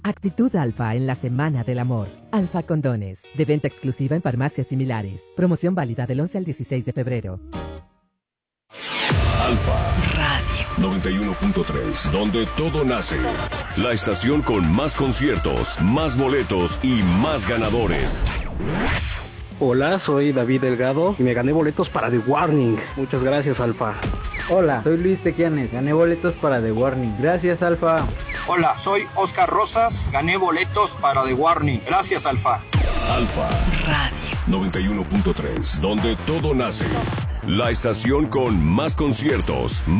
Actitud Alfa en la Semana del Amor. Alfa Condones, de venta exclusiva en farmacias similares. Promoción válida del 11 al 16 de febrero. Alfa Radio 91.3, donde todo nace. La estación con más conciertos, más boletos y más ganadores. Hola, soy David Delgado y me gané boletos para The Warning. Muchas gracias, Alfa. Hola, soy Luis Tequianes, gané boletos para The Warning. Gracias, Alfa. Hola, soy Oscar Rosas, gané boletos para The Warning. Gracias, Alfa. Alfa Radio 91.3, donde todo nace. La estación con más conciertos,